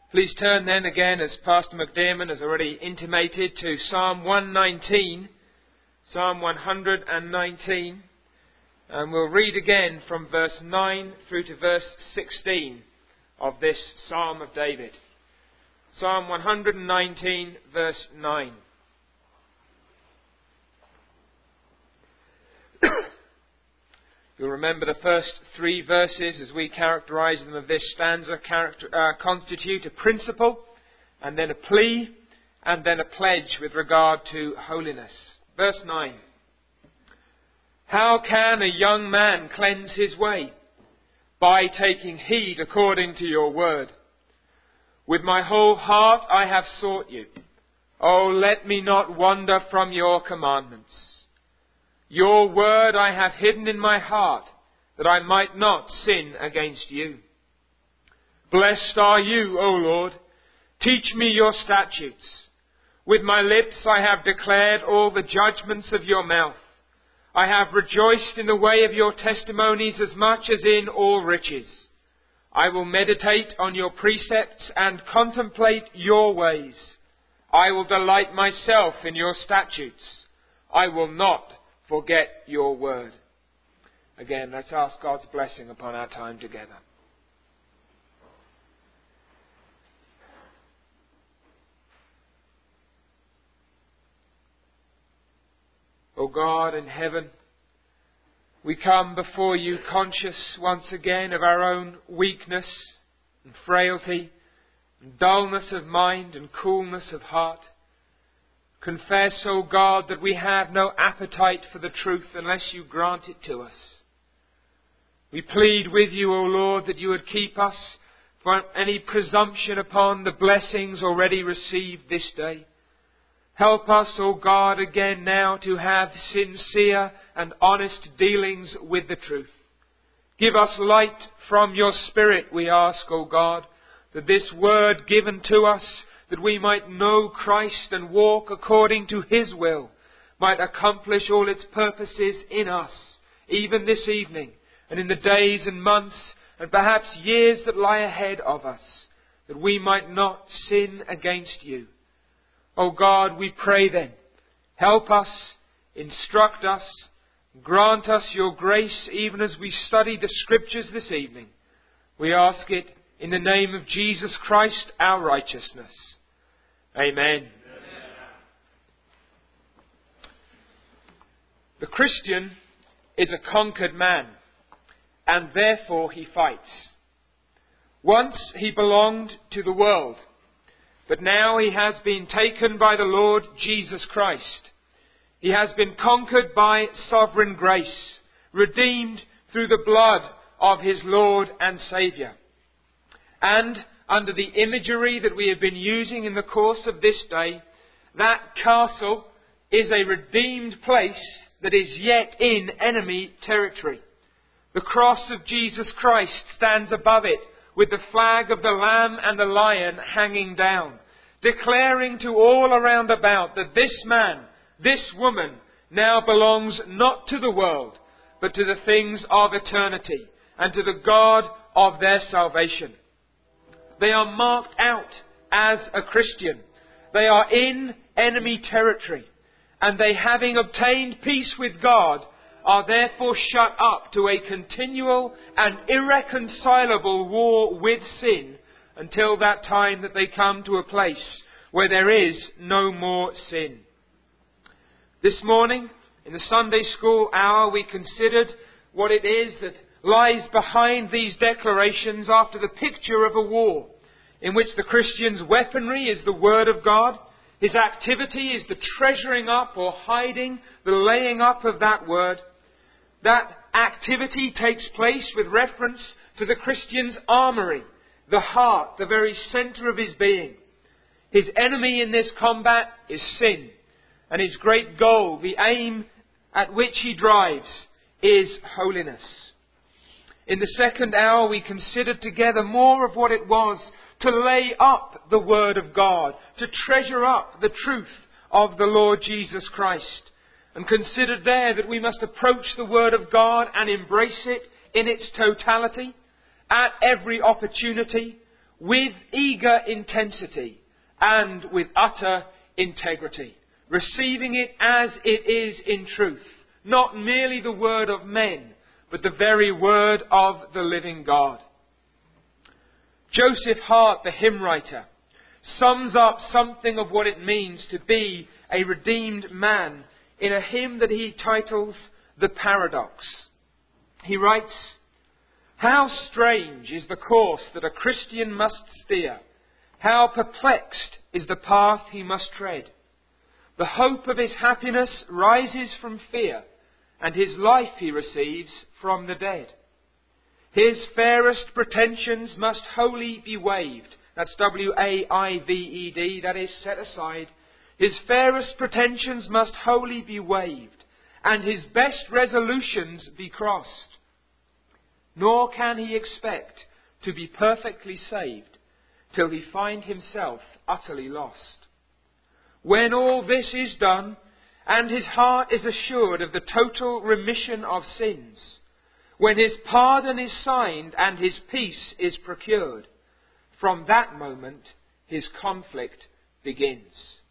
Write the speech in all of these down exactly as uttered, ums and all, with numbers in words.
Please turn then again, as Pastor McDermott has already intimated, to Psalm one nineteen, Psalm one nineteen, and we'll read again from verse nine through to verse sixteen of this Psalm of David. Psalm one nineteen, verse nine. You'll remember the first three verses, as we characterize them, of this stanza, character, uh, constitute a principle, and then a plea, and then a pledge with regard to holiness. Verse nine. How can a young man cleanse his way? By taking heed according to your word. With my whole heart I have sought you. Oh, let me not wander from your commandments. Your word I have hidden in my heart, that I might not sin against you. Blessed are you, O Lord. Teach me your statutes. With my lips I have declared all the judgments of your mouth. I have rejoiced in the way of your testimonies as much as in all riches. I will meditate on your precepts and contemplate your ways. I will delight myself in your statutes. I will not forget your word. Again, let's ask God's blessing upon our time together. O God in heaven, we come before you conscious once again of our own weakness and frailty, and dullness of mind and coolness of heart. Confess, O God, that we have no appetite for the truth unless you grant it to us. We plead with you, O Lord, that you would keep us from any presumption upon the blessings already received this day. Help us, O God, again now to have sincere and honest dealings with the truth. Give us light from your Spirit, we ask, O God, that this word given to us, that we might know Christ and walk according to His will, might accomplish all its purposes in us, even this evening, and in the days and months, and perhaps years that lie ahead of us, that we might not sin against you. O God, we pray then, help us, instruct us, grant us your grace even as we study the Scriptures this evening. We ask it in the name of Jesus Christ, our righteousness. Amen. Amen. The Christian is a conquered man, and therefore he fights. Once he belonged to the world, but now he has been taken by the Lord Jesus Christ. He has been conquered by sovereign grace, redeemed through the blood of his Lord and Saviour. And under the imagery that we have been using in the course of this day, that castle is a redeemed place that is yet in enemy territory. The cross of Jesus Christ stands above it, with the flag of the Lamb and the Lion hanging down, declaring to all around about that this man, this woman, now belongs not to the world, but to the things of eternity, and to the God of their salvation. They are marked out as a Christian. They are in enemy territory, and they, having obtained peace with God, are therefore shut up to a continual and irreconcilable war with sin until that time that they come to a place where there is no more sin. This morning, in the Sunday school hour, we considered what it is that lies behind these declarations after the picture of a war, in which the Christian's weaponry is the Word of God, his activity is the treasuring up or hiding, the laying up of that Word. That activity takes place with reference to the Christian's armoury, the heart, the very centre of his being. His enemy in this combat is sin, and his great goal, the aim at which he drives, is holiness. In the second hour we considered together more of what it was to lay up the Word of God, to treasure up the truth of the Lord Jesus Christ, and considered there that we must approach the Word of God and embrace it in its totality. At every opportunity, with eager intensity and with utter integrity, receiving it as it is in truth, not merely the word of men, but the very word of the living God. Joseph Hart, the hymn writer, sums up something of what it means to be a redeemed man in a hymn that he titles The Paradox. He writes, "How strange is the course that a Christian must steer! How perplexed is the path he must tread! The hope of his happiness rises from fear, and his life he receives from the dead. His fairest pretensions must wholly be waived." That's W A I V E D, that is, set aside. "His fairest pretensions must wholly be waived, and his best resolutions be crossed. Nor can he expect to be perfectly saved till he find himself utterly lost. When all this is done, and his heart is assured of the total remission of sins, when his pardon is signed and his peace is procured, from that moment his conflict begins."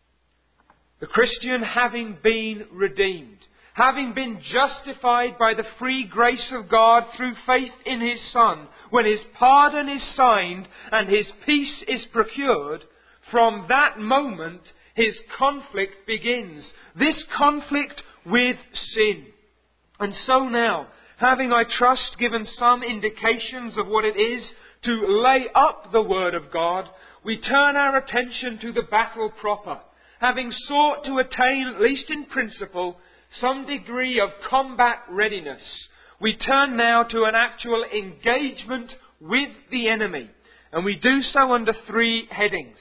The Christian, having been redeemed, having been justified by the free grace of God through faith in His Son, when His pardon is signed and His peace is procured, from that moment his conflict begins. This conflict with sin. And so now, having, I trust, given some indications of what it is to lay up the Word of God, we turn our attention to the battle proper, having sought to attain, at least in principle, some degree of combat readiness. We turn now to an actual engagement with the enemy, and we do so under three headings.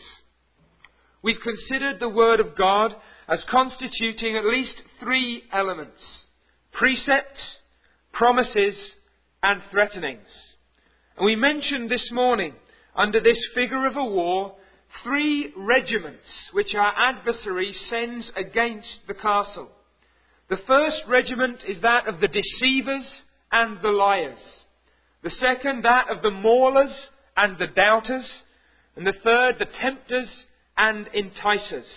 We've considered the Word of God as constituting at least three elements: precepts, promises, and threatenings. And we mentioned this morning, under this figure of a war, three regiments which our adversary sends against the castle. The first regiment is that of the deceivers and the liars. The second, that of the maulers and the doubters. And the third, the tempters and enticers.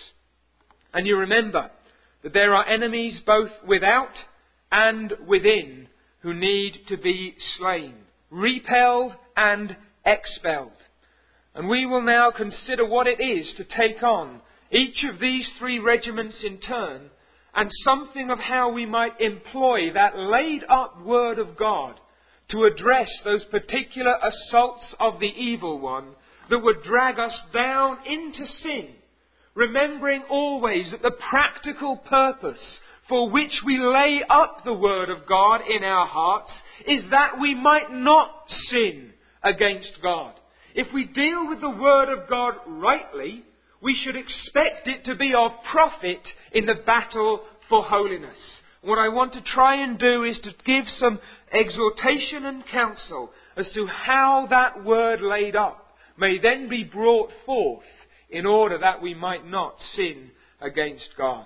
And you remember that there are enemies both without and within who need to be slain, repelled and expelled. And we will now consider what it is to take on each of these three regiments in turn, and something of how we might employ that laid up Word of God to address those particular assaults of the evil one that would drag us down into sin, remembering always that the practical purpose for which we lay up the Word of God in our hearts is that we might not sin against God. If we deal with the Word of God rightly, we should expect it to be of profit in the battle for holiness. What I want to try and do is to give some exhortation and counsel as to how that Word laid up may then be brought forth in order that we might not sin against God.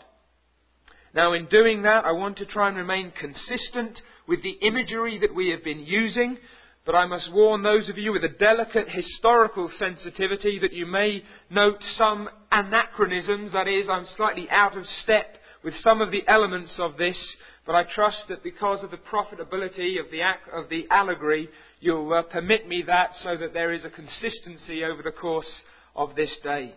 Now, in doing that, I want to try and remain consistent with the imagery that we have been using, but I must warn those of you with a delicate historical sensitivity that you may note some anachronisms. That is, I'm slightly out of step with some of the elements of this, but I trust that because of the profitability of the, of the allegory, you'll uh, permit me that so that there is a consistency over the course of this day.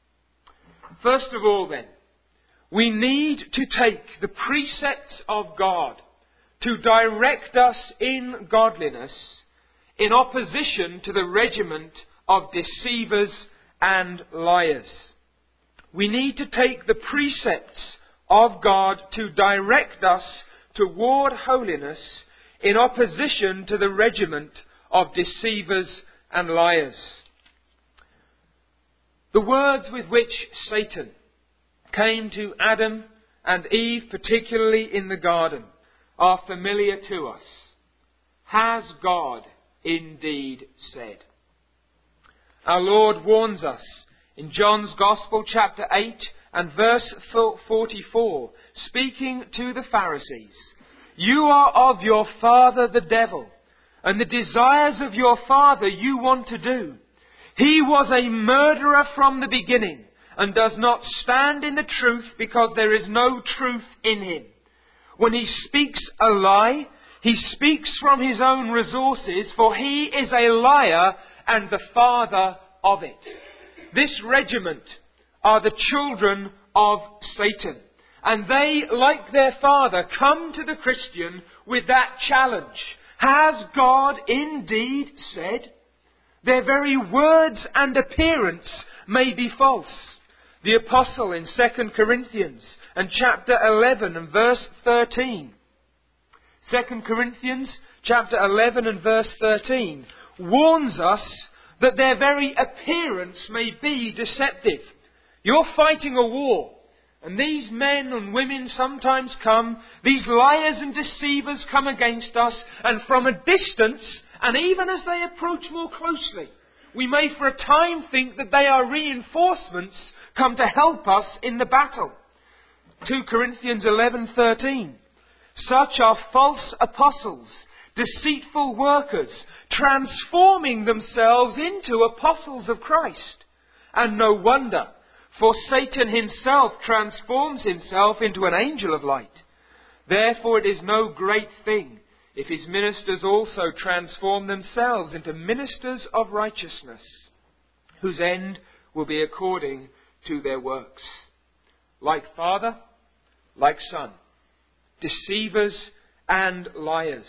First of all then, we need to take the precepts of God to direct us in godliness in opposition to the regiment of deceivers and liars. We need to take the precepts of God to direct us toward holiness in opposition to the regiment of deceivers and liars. The words with which Satan came to Adam and Eve, particularly in the garden, are familiar to us. Has God indeed said? Our Lord warns us in John's Gospel, chapter eight and verse forty-four, speaking to the Pharisees, "You are of your father the devil, and the desires of your father you want to do. He was a murderer from the beginning and does not stand in the truth because there is no truth in him. When he speaks a lie, he speaks from his own resources, for he is a liar and the father of it. This regiment are the children of Satan. And they, like their father, come to the Christian with that challenge. Has God indeed said? Their very words and appearance may be false. The apostle in Second Corinthians and chapter eleven and verse thirteen. Second Corinthians chapter eleven and verse thirteen warns us that their very appearance may be deceptive. You're fighting a war, and these men and women sometimes come, these liars and deceivers come against us, and from a distance, and even as they approach more closely, we may for a time think that they are reinforcements come to help us in the battle. two Corinthians eleven thirteen. Such are false apostles, deceitful workers, transforming themselves into apostles of Christ. And no wonder, for Satan himself transforms himself into an angel of light. Therefore it is no great thing if his ministers also transform themselves into ministers of righteousness, whose end will be according to their works. Like father, like son, deceivers and liars.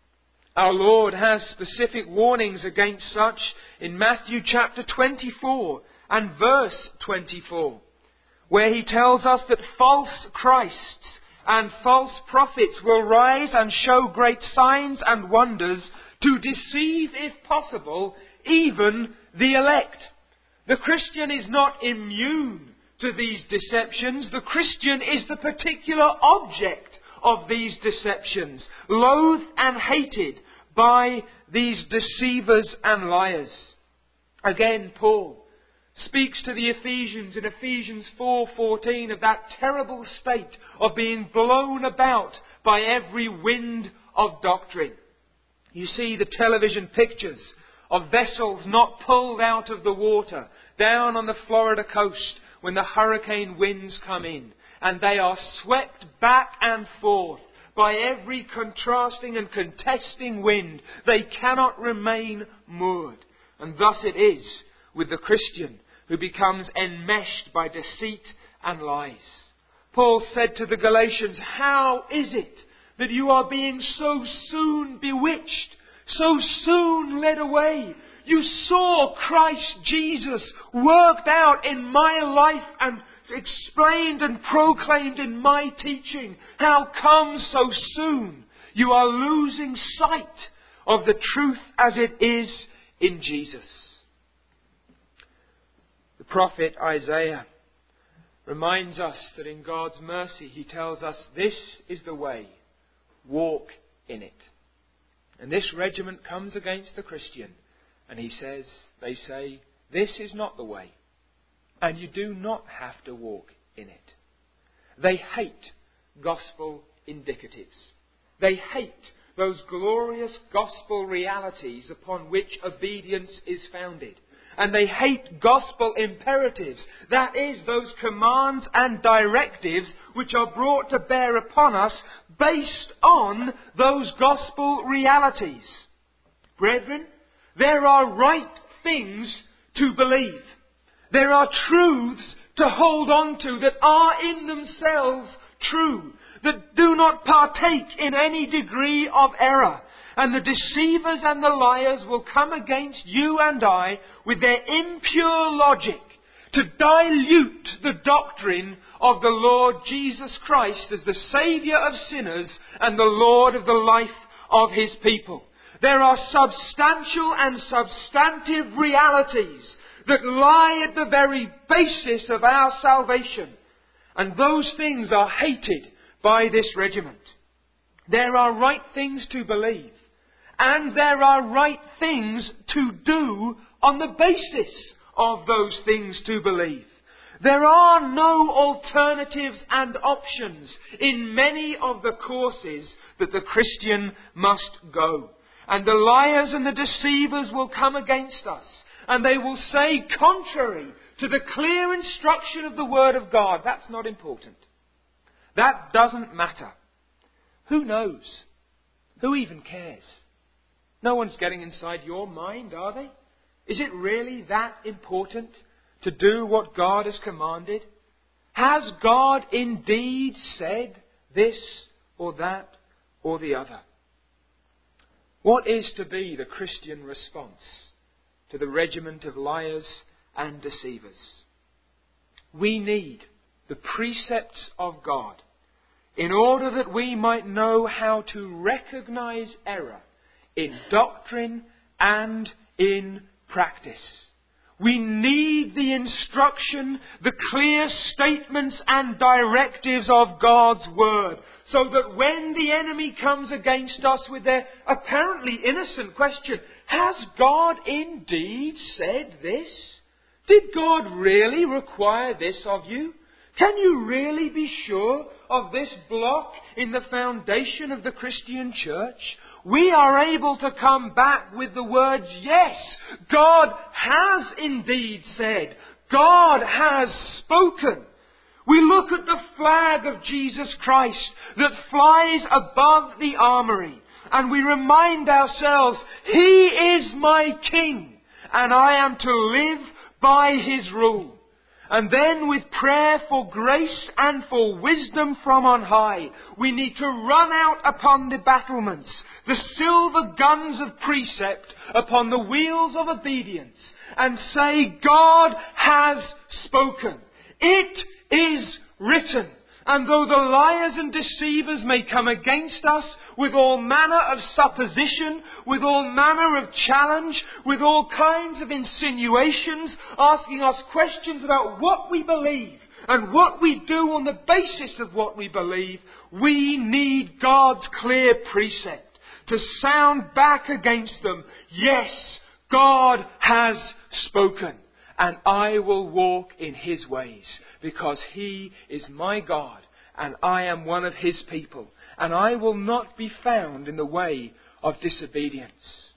Our Lord has specific warnings against such in Matthew chapter twenty-four and verse twenty-four, where he tells us that false Christs and false prophets will rise and show great signs and wonders to deceive, if possible, even the elect. The Christian is not immune to these deceptions. The Christian is the particular object of these deceptions, loathed and hated by these deceivers and liars. Again, Paul speaks to the Ephesians in Ephesians four fourteen of that terrible state of being blown about by every wind of doctrine. You see the television pictures of vessels not pulled out of the water down on the Florida coast when the hurricane winds come in, and they are swept back and forth by every contrasting and contesting wind. They cannot remain moored. And thus it is with the Christian who becomes enmeshed by deceit and lies. Paul said to the Galatians, how is it that you are being so soon bewitched, so soon led away? You saw Christ Jesus worked out in my life and explained and proclaimed in my teaching. How come so soon you are losing sight of the truth as it is in Jesus? The prophet Isaiah reminds us that in God's mercy he tells us this is the way, walk in it. And this regiment comes against the Christian and he says, they say, this is not the way. And you do not have to walk in it. They hate gospel indicatives. They hate those glorious gospel realities upon which obedience is founded. And they hate gospel imperatives. That is, those commands and directives which are brought to bear upon us based on those gospel realities. Brethren, there are right things to believe. There are truths to hold on to that are in themselves true, that do not partake in any degree of error. And the deceivers and the liars will come against you and I with their impure logic to dilute the doctrine of the Lord Jesus Christ as the Saviour of sinners and the Lord of the life of His people. There are substantial and substantive realities that lie at the very basis of our salvation. And those things are hated by this regiment. There are right things to believe. And there are right things to do on the basis of those things to believe. There are no alternatives and options in many of the courses that the Christian must go. And the liars and the deceivers will come against us. and they will say contrary to the clear instruction of the Word of God. That's not important. That doesn't matter. Who knows? Who even cares? No one's getting inside your mind, are they? Is it really that important to do what God has commanded? Has God indeed said this or that or the other? What is to be the Christian response to the regiment of liars and deceivers? We need the precepts of God in order that we might know how to recognize error in doctrine and in practice. We need the instruction, the clear statements and directives of God's Word, so that when the enemy comes against us with their apparently innocent question, has God indeed said this? Did God really require this of you? Can you really be sure of this block in the foundation of the Christian church? We are able to come back with the words, yes, God has indeed said. God has spoken. We look at the flag of Jesus Christ that flies above the armory, and we remind ourselves, He is my King, and I am to live by His rule. And then with prayer for grace and for wisdom from on high, we need to run out upon the battlements, the silver guns of precept upon the wheels of obedience, and say, God has spoken. It is written. And though the liars and deceivers may come against us with all manner of supposition, with all manner of challenge, with all kinds of insinuations, asking us questions about what we believe and what we do on the basis of what we believe, we need God's clear precept to sound back against them. Yes, God has spoken, and I will walk in His ways, because He is my God, and I am one of His people, and I will not be found in the way of disobedience.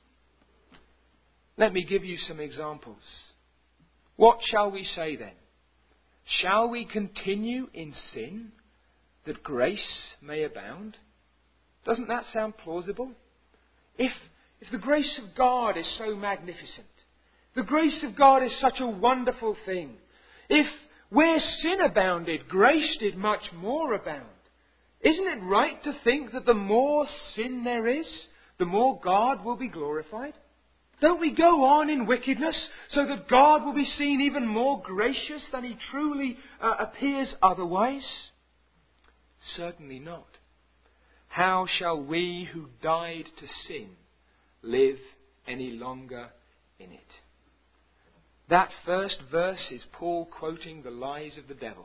Let me give you some examples. What shall we say then? Shall we continue in sin that grace may abound? Doesn't that sound plausible? If, if the grace of God is so magnificent, the grace of God is such a wonderful thing, if where sin abounded, grace did much more abound, isn't it right to think that the more sin there is, the more God will be glorified? Don't we go on in wickedness so that God will be seen even more gracious than He truly uh, appears otherwise? Certainly not. How shall we who died to sin live any longer in it? That first verse is Paul quoting the lies of the devil.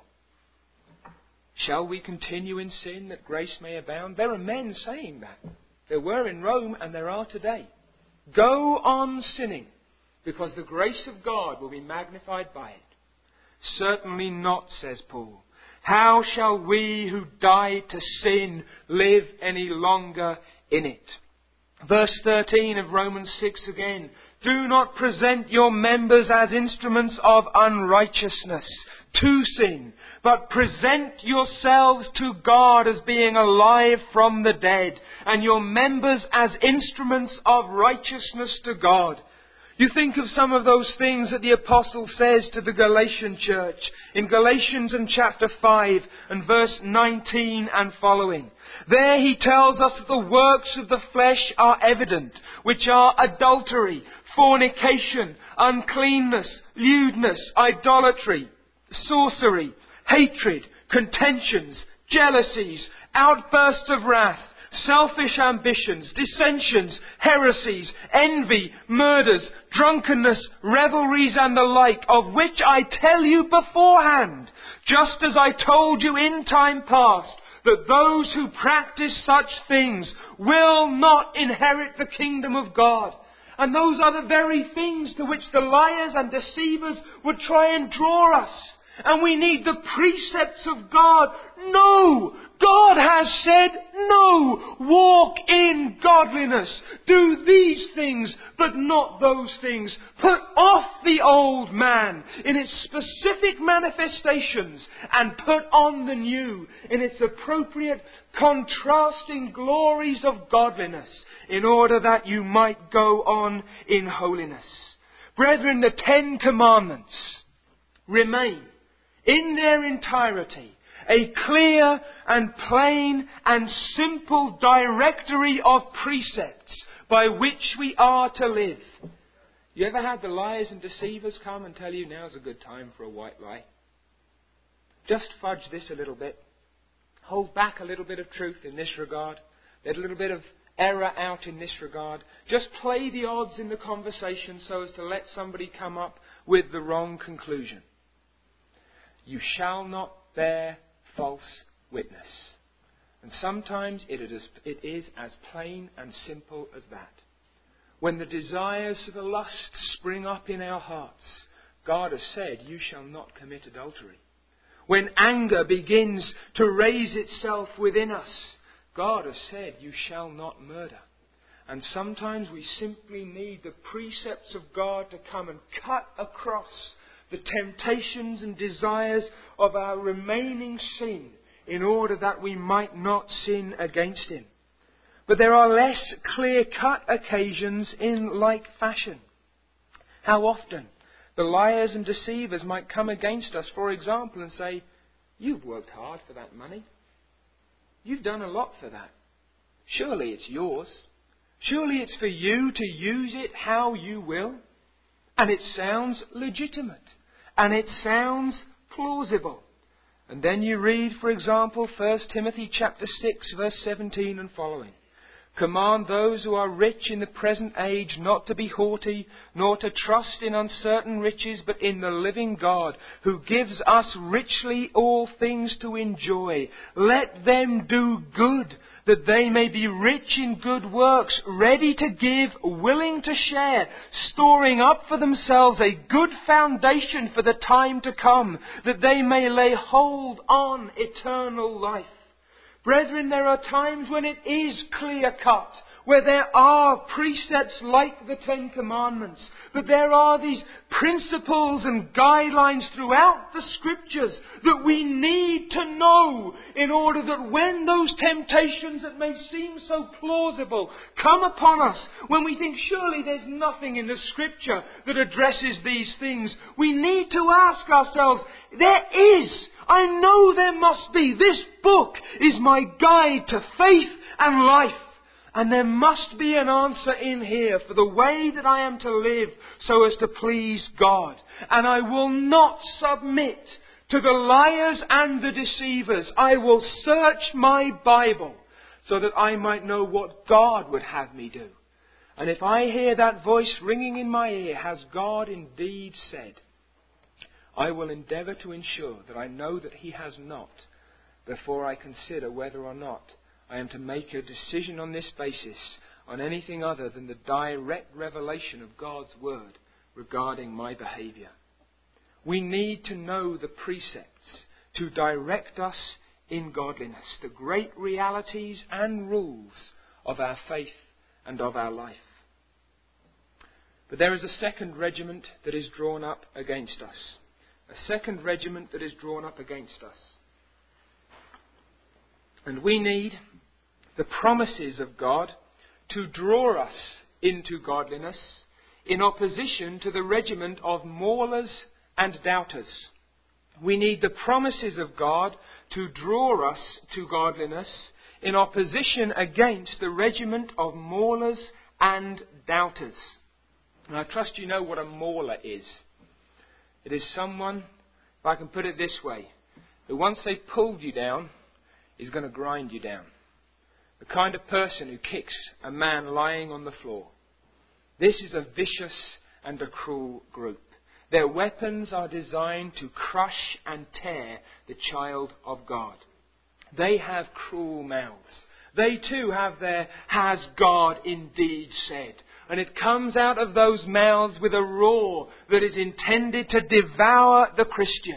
Shall we continue in sin that grace may abound? There are men saying that. There were in Rome and there are today. Go on sinning, because the grace of God will be magnified by it. Certainly not, says Paul. How shall we who died to sin live any longer in it? Verse thirteen of Romans six again. Do not present your members as instruments of unrighteousness to sin, but present yourselves to God as being alive from the dead, and your members as instruments of righteousness to God. You think of some of those things that the Apostle says to the Galatian church in Galatians in chapter five and verse nineteen and following. There he tells us that the works of the flesh are evident, which are adultery, fornication, uncleanness, lewdness, idolatry, sorcery, hatred, contentions, jealousies, outbursts of wrath, selfish ambitions, dissensions, heresies, envy, murders, drunkenness, revelries and the like, of which I tell you beforehand, just as I told you in time past, that those who practice such things will not inherit the kingdom of God. And those are the very things to which the liars and deceivers would try and draw us. And we need the precepts of God. No! God has said no! Walk in godliness. Do these things, but not those things. Put off the old man in its specific manifestations and put on the new in its appropriate contrasting glories of godliness, in order that you might go on in holiness. Brethren, the Ten Commandments remain in their entirety a clear and plain and simple directory of precepts by which we are to live. You ever had the liars and deceivers come and tell you now's a good time for a white lie? Just fudge this a little bit. Hold back a little bit of truth in this regard. Let a little bit of error out in this regard. Just play the odds in the conversation so as to let somebody come up with the wrong conclusion. You shall not bear false witness. And sometimes it is, it is as plain and simple as that. When the desires of the lust spring up in our hearts, God has said, you shall not commit adultery. When anger begins to raise itself within us, God has said, you shall not murder. And sometimes we simply need the precepts of God to come and cut across the temptations and desires of our remaining sin in order that we might not sin against Him. But there are less clear-cut occasions in like fashion. How often the liars and deceivers might come against us, for example, and say, you've worked hard for that money. You've done a lot for that. Surely it's yours. Surely it's for you to use it how you will. And it sounds legitimate. And it sounds plausible. And then you read, for example, First Timothy chapter six, verse seventeen and following. Command those who are rich in the present age not to be haughty, nor to trust in uncertain riches, but in the living God, who gives us richly all things to enjoy. Let them do good, that they may be rich in good works, ready to give, willing to share, storing up for themselves a good foundation for the time to come, that they may lay hold on eternal life. Brethren, there are times when it is clear-cut, where there are precepts like the Ten Commandments, but there are these principles and guidelines throughout the Scriptures that we need to know in order that when those temptations that may seem so plausible come upon us, when we think surely there's nothing in the Scripture that addresses these things, we need to ask ourselves, there is, I know there must be, this book is my guide to faith and life. And there must be an answer in here for the way that I am to live so as to please God. And I will not submit to the liars and the deceivers. I will search my Bible so that I might know what God would have me do. And if I hear that voice ringing in my ear, has God indeed said, I will endeavour to ensure that I know that He has not before I consider whether or not I am to make a decision on this basis on anything other than the direct revelation of God's Word regarding my behaviour. We need to know the precepts to direct us in godliness, the great realities and rules of our faith and of our life. But there is a second regiment that is drawn up against us. A second regiment that is drawn up against us. And we need the promises of God to draw us into godliness in opposition to the regiment of maulers and doubters. We need the promises of God to draw us to godliness in opposition against the regiment of maulers and doubters. And I trust you know what a mauler is. It is someone, if I can put it this way, who once they've pulled you down, is going to grind you down. The kind of person who kicks a man lying on the floor. This is a vicious and a cruel group. Their weapons are designed to crush and tear the child of God. They have cruel mouths. They too have their "has God indeed said?" And it comes out of those mouths with a roar that is intended to devour the Christian.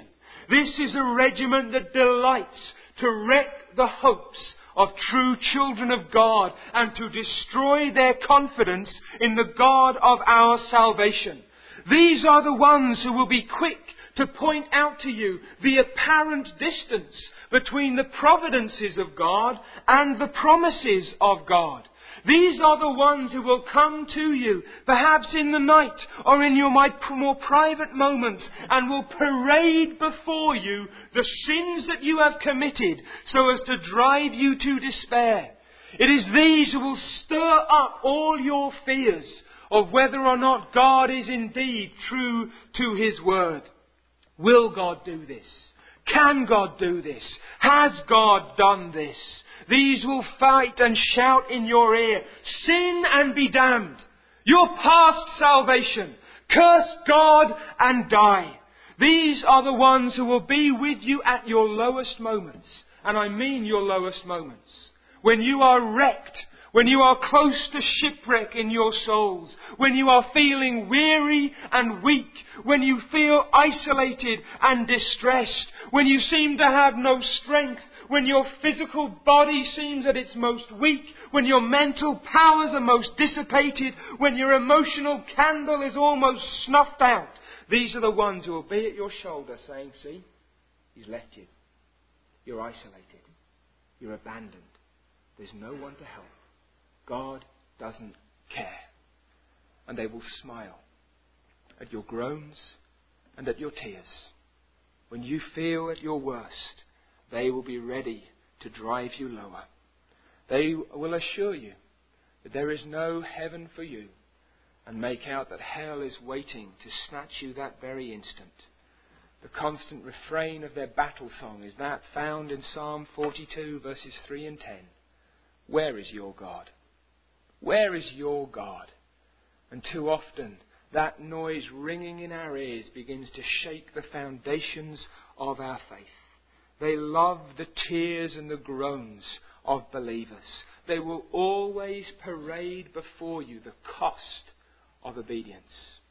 This is a regiment that delights to wreck the hopes of true children of God and to destroy their confidence in the God of our salvation. These are the ones who will be quick to point out to you the apparent distance between the providences of God and the promises of God. These are the ones who will come to you, perhaps in the night or in your more private moments, and will parade before you the sins that you have committed so as to drive you to despair. It is these who will stir up all your fears of whether or not God is indeed true to His word. Will God do this? Can God do this? Has God done this? These will fight and shout in your ear, sin and be damned. You're past salvation. Curse God and die. These are the ones who will be with you at your lowest moments. And I mean your lowest moments. When you are wrecked, when you are close to shipwreck in your souls, when you are feeling weary and weak, when you feel isolated and distressed, when you seem to have no strength, when your physical body seems at its most weak, when your mental powers are most dissipated, when your emotional candle is almost snuffed out. These are the ones who will be at your shoulder saying, see, He's left you. You're isolated. You're abandoned. There's no one to help. God doesn't care. And they will smile at your groans and at your tears. When you feel at your worst, they will be ready to drive you lower. They will assure you that there is no heaven for you and make out that hell is waiting to snatch you that very instant. The constant refrain of their battle song is that found in Psalm forty-two verses three and ten. Where is your God? Where is your God? And too often that noise ringing in our ears begins to shake the foundations of our faith. They love the tears and the groans of believers. They will always parade before you the cost of obedience.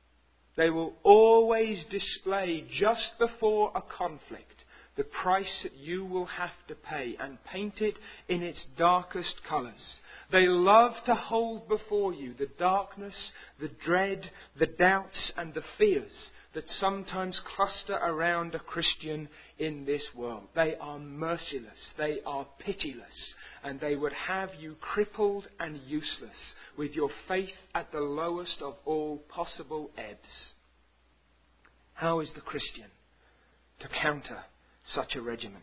They will always display just before a conflict the price that you will have to pay and paint it in its darkest colours. They love to hold before you the darkness, the dread, the doubts and the fears that sometimes cluster around a Christian in this world. They are merciless, they are pitiless, and they would have you crippled and useless with your faith at the lowest of all possible ebbs. How is the Christian to counter such a regiment?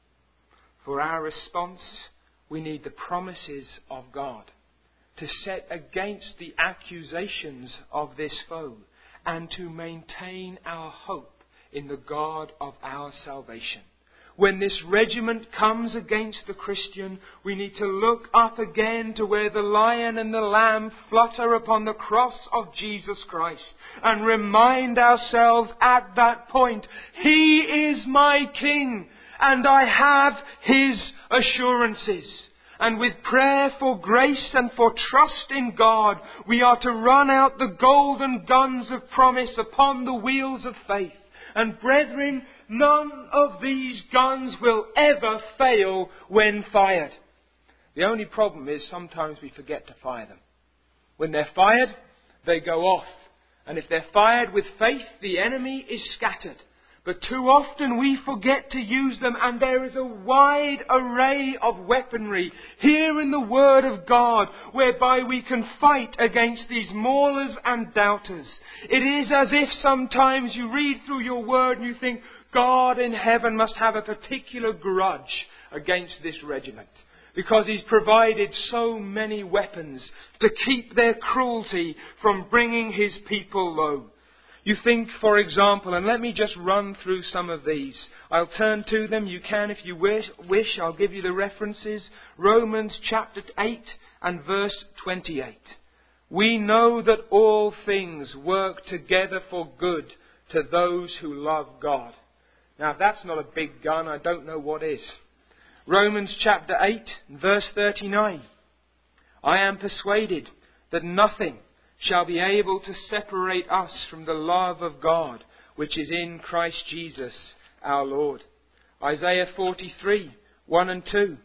For our response, we need the promises of God to set against the accusations of this foe and to maintain our hope in the God of our salvation. When this regiment comes against the Christian, we need to look up again to where the lion and the lamb flutter upon the cross of Jesus Christ and remind ourselves at that point, He is my King and I have His assurances. And with prayer for grace and for trust in God, we are to run out the golden guns of promise upon the wheels of faith. And brethren, none of these guns will ever fail when fired. The only problem is sometimes we forget to fire them. When they're fired, they go off. And if they're fired with faith, the enemy is scattered. But too often we forget to use them, and there is a wide array of weaponry here in the Word of God whereby we can fight against these maulers and doubters. It is as if sometimes you read through your Word and you think, God in heaven must have a particular grudge against this regiment, because He's provided so many weapons to keep their cruelty from bringing His people low. You think, for example, and let me just run through some of these. I'll turn to them. You can, if you wish. wish. I'll give you the references. Romans chapter eight and verse twenty-eight. We know that all things work together for good to those who love God. Now, if that's not a big gun, I don't know what is. Romans chapter eight, verse thirty-nine. I am persuaded that nothing shall be able to separate us from the love of God, which is in Christ Jesus our Lord. Isaiah forty-three, one and two.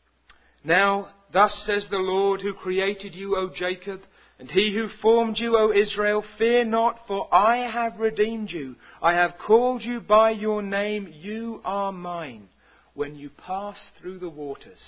Now, thus says the Lord who created you, O Jacob, and he who formed you, O Israel, fear not, for I have redeemed you. I have called you by your name. You are mine. When you pass through the waters,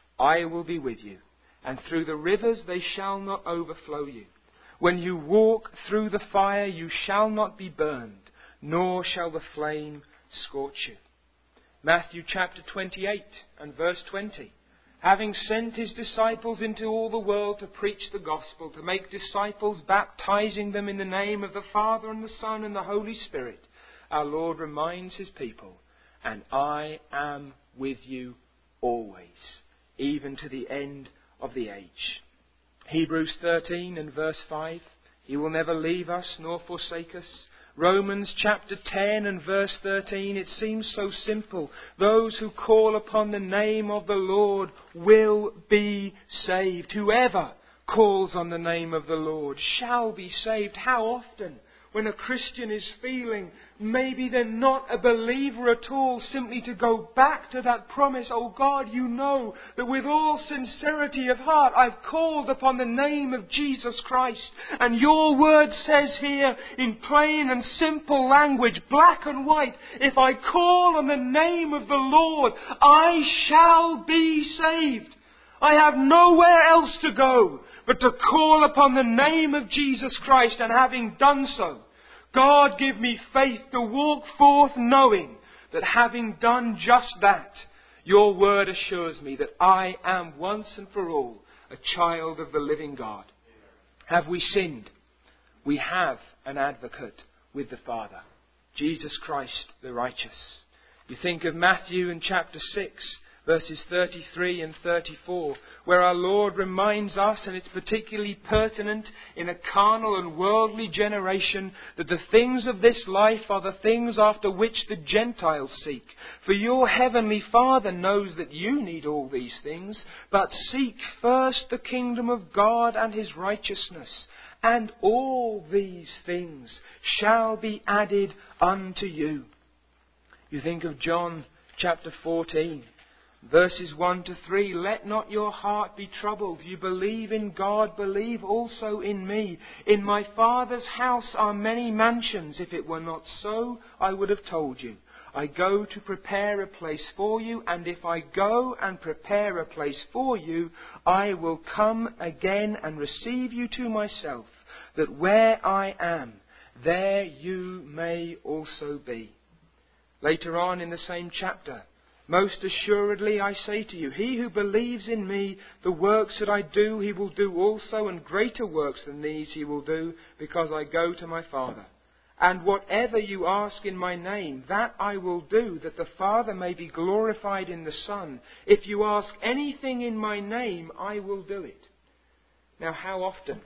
I will be with you, and through the rivers they shall not overflow you. When you walk through the fire, you shall not be burned, nor shall the flame scorch you. Matthew chapter twenty-eight and verse twenty. Having sent his disciples into all the world to preach the gospel, to make disciples, baptizing them in the name of the Father and the Son and the Holy Spirit, our Lord reminds his people, and I am with you always, even to the end of the age. Hebrews thirteen and verse five. He will never leave us nor forsake us. Romans chapter ten and verse thirteen. It seems so simple. Those who call upon the name of the Lord will be saved. Whoever calls on the name of the Lord shall be saved. How often, when a Christian is feeling maybe they're not a believer at all, simply to go back to that promise, oh God, you know that with all sincerity of heart I've called upon the name of Jesus Christ. And your word says here in plain and simple language, black and white, if I call on the name of the Lord, I shall be saved. I have nowhere else to go but to call upon the name of Jesus Christ, and having done so, God give me faith to walk forth knowing that having done just that, your word assures me that I am once and for all a child of the living God. Have we sinned? We have an advocate with the Father, Jesus Christ the righteous. You think of Matthew in chapter six, verses thirty-three and thirty-four, where our Lord reminds us, and it's particularly pertinent in a carnal and worldly generation, that the things of this life are the things after which the Gentiles seek. For your heavenly Father knows that you need all these things, but seek first the kingdom of God and his righteousness, and all these things shall be added unto you. You think of John chapter fourteen. Verses one to three, let not your heart be troubled. You believe in God, believe also in me. In my Father's house are many mansions. If it were not so, I would have told you. I go to prepare a place for you, and if I go and prepare a place for you, I will come again and receive you to myself, that where I am, there you may also be. Later on in the same chapter, most assuredly I say to you, he who believes in me, the works that I do, he will do also, and greater works than these he will do, because I go to my Father. And whatever you ask in my name, that I will do, that the Father may be glorified in the Son. If you ask anything in my name, I will do it. Now, how often,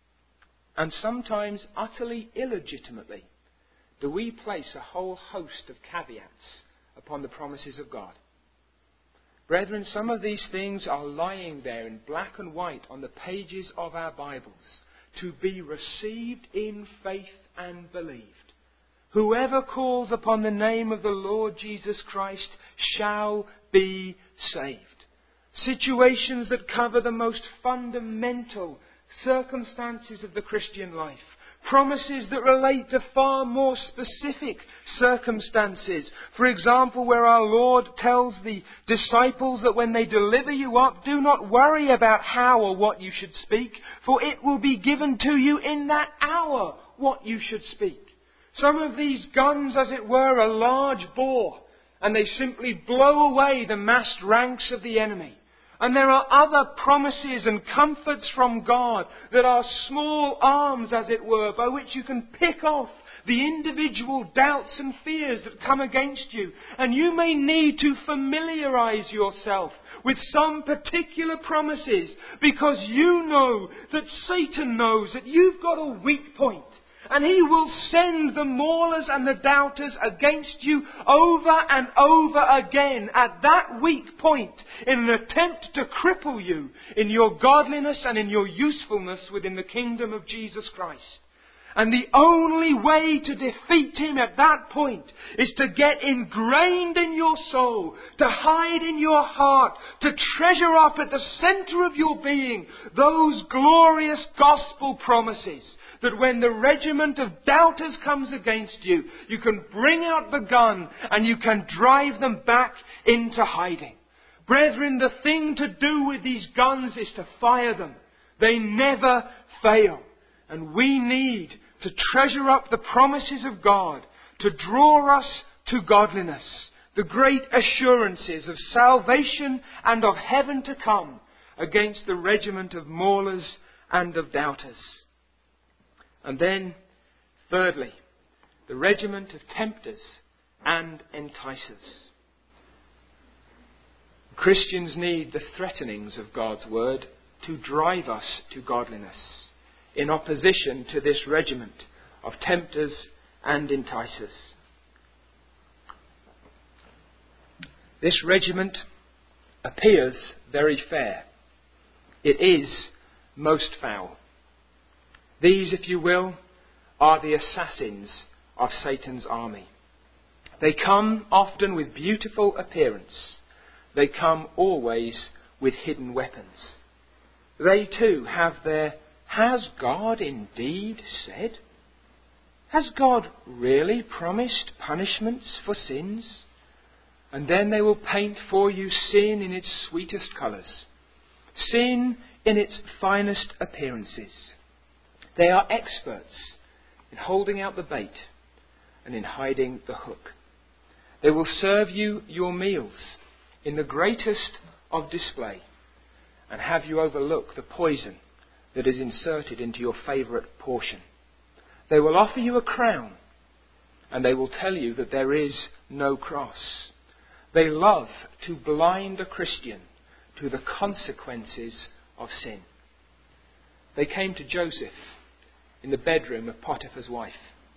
and sometimes utterly illegitimately, do we place a whole host of caveats upon the promises of God? Brethren, some of these things are lying there in black and white on the pages of our Bibles to be received in faith and believed. Whoever calls upon the name of the Lord Jesus Christ shall be saved. Situations that cover the most fundamental circumstances of the Christian life. Promises that relate to far more specific circumstances. For example, where our Lord tells the disciples that when they deliver you up, do not worry about how or what you should speak, for it will be given to you in that hour what you should speak. Some of these guns, as it were, are large bore, and they simply blow away the massed ranks of the enemy. And there are other promises and comforts from God that are small arms, as it were, by which you can pick off the individual doubts and fears that come against you. And you may need to familiarize yourself with some particular promises, because you know that Satan knows that you've got a weak point. And he will send the maulers and the doubters against you over and over again at that weak point, in an attempt to cripple you in your godliness and in your usefulness within the kingdom of Jesus Christ. And the only way to defeat him at that point is to get ingrained in your soul, to hide in your heart, to treasure up at the centre of your being those glorious gospel promises, that when the regiment of doubters comes against you, you can bring out the gun and you can drive them back into hiding. Brethren, the thing to do with these guns is to fire them. They never fail. And we need to treasure up the promises of God to draw us to godliness, the great assurances of salvation and of heaven to come against the regiment of maulers and of doubters. And then, thirdly, the regiment of tempters and enticers. Christians need the threatenings of God's word to drive us to godliness, in opposition to this regiment of tempters and enticers. This regiment appears very fair. It is most foul. These, if you will, are the assassins of Satan's army. They come often with beautiful appearance. They come always with hidden weapons. They too have their "Has God indeed said?" Has God really promised punishments for sins? And then they will paint for you sin in its sweetest colours, sin in its finest appearances. They are experts in holding out the bait and in hiding the hook. They will serve you your meals in the greatest of display and have you overlook the poison that is inserted into your favourite portion. They will offer you a crown and they will tell you that there is no cross. They love to blind a Christian to the consequences of sin. They came to Joseph in the bedroom of Potiphar's wife.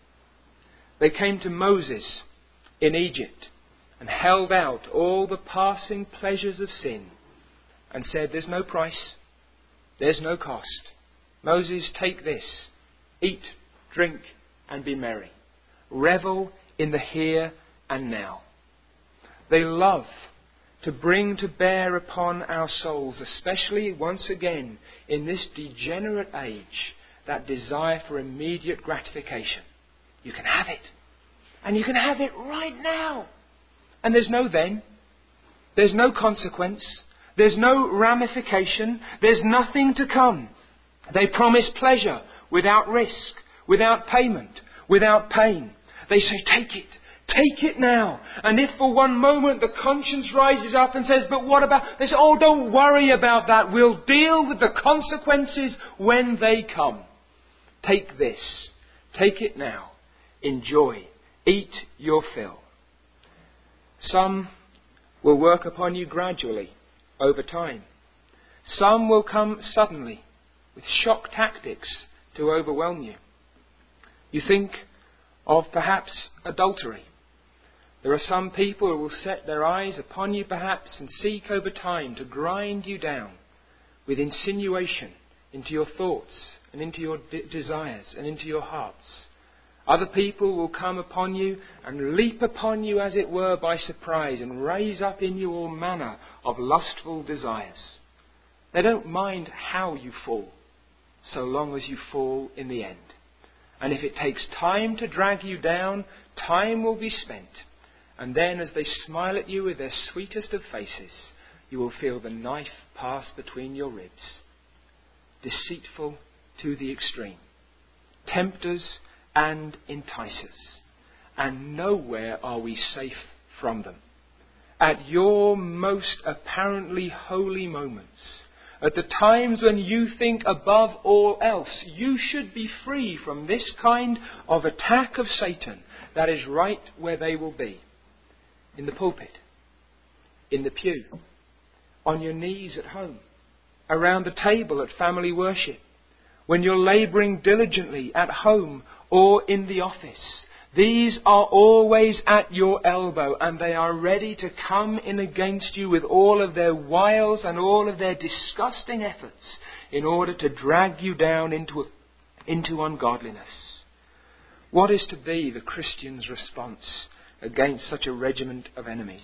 They came to Moses in Egypt and held out all the passing pleasures of sin and said, "There's no price, there's no cost. Moses, take this, eat, drink and be merry. Revel in the here and now." They love to bring to bear upon our souls, especially once again in this degenerate age, that desire for immediate gratification. You can have it. And you can have it right now. And there's no then. There's no consequence. There's no ramification. There's nothing to come. They promise pleasure without risk, without payment, without pain. They say, take it. Take it now. And if for one moment the conscience rises up and says, but what about... They say, oh, don't worry about that. We'll deal with the consequences when they come. Take this. Take it now. Enjoy. Eat your fill. Some will work upon you gradually, over time. Some will come suddenly, with shock tactics to overwhelm you. You think of perhaps adultery. There are some people who will set their eyes upon you perhaps and seek over time to grind you down with insinuation into your thoughts and into your de- desires and into your hearts. Other people will come upon you and leap upon you, as it were, by surprise and raise up in you all manner of lustful desires. They don't mind how you fall, so long as you fall in the end. And if it takes time to drag you down, time will be spent. And then as they smile at you with their sweetest of faces, you will feel the knife pass between your ribs. Deceitful to the extreme. Tempters and enticers. And nowhere are we safe from them. At your most apparently holy moments, at the times when you think above all else you should be free from this kind of attack of Satan, that is right where they will be. In the pulpit, in the pew, on your knees at home, around the table at family worship, when you're labouring diligently at home or in the office. These are always at your elbow, and they are ready to come in against you with all of their wiles and all of their disgusting efforts in order to drag you down into, into ungodliness. What is to be the Christian's response against such a regiment of enemies?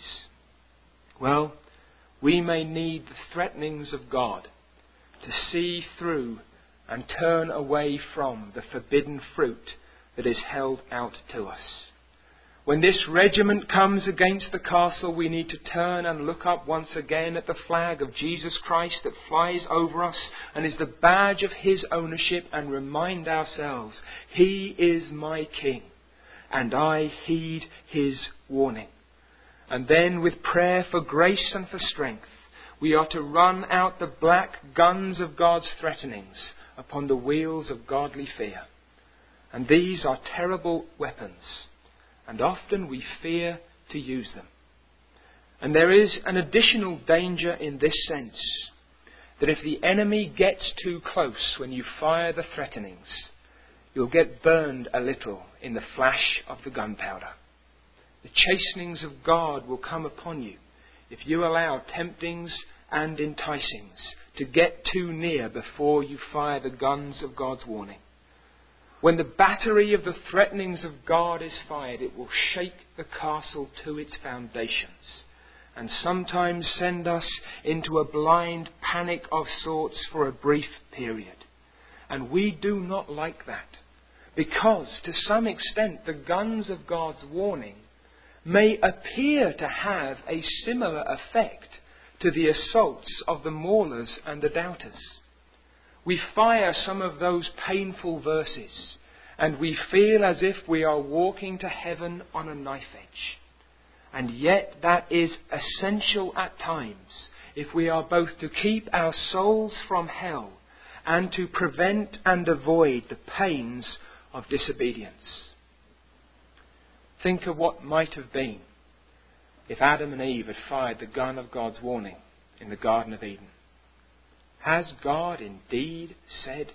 Well, we may need the threatenings of God to see through and turn away from the forbidden fruit that is held out to us. When this regiment comes against the castle, we need to turn and look up once again at the flag of Jesus Christ that flies over us and is the badge of his ownership, and remind ourselves, he is my King, and I heed his warning. And then, with prayer for grace and for strength, we are to run out the black guns of God's threatenings upon the wheels of godly fear. And these are terrible weapons, and often we fear to use them. And there is an additional danger in this sense, that if the enemy gets too close when you fire the threatenings, you'll get burned a little in the flash of the gunpowder. The chastenings of God will come upon you if you allow temptings and enticings to get too near before you fire the guns of God's warning. When the battery of the threatenings of God is fired, it will shake the castle to its foundations and sometimes send us into a blind panic of sorts for a brief period. And we do not like that, because to some extent the guns of God's warning may appear to have a similar effect to the assaults of the maulers and the doubters. We fire some of those painful verses, and we feel as if we are walking to heaven on a knife edge. And yet that is essential at times, if we are both to keep our souls from hell and to prevent and avoid the pains of disobedience. Think of what might have been if Adam and Eve had fired the gun of God's warning in the Garden of Eden. Has God indeed said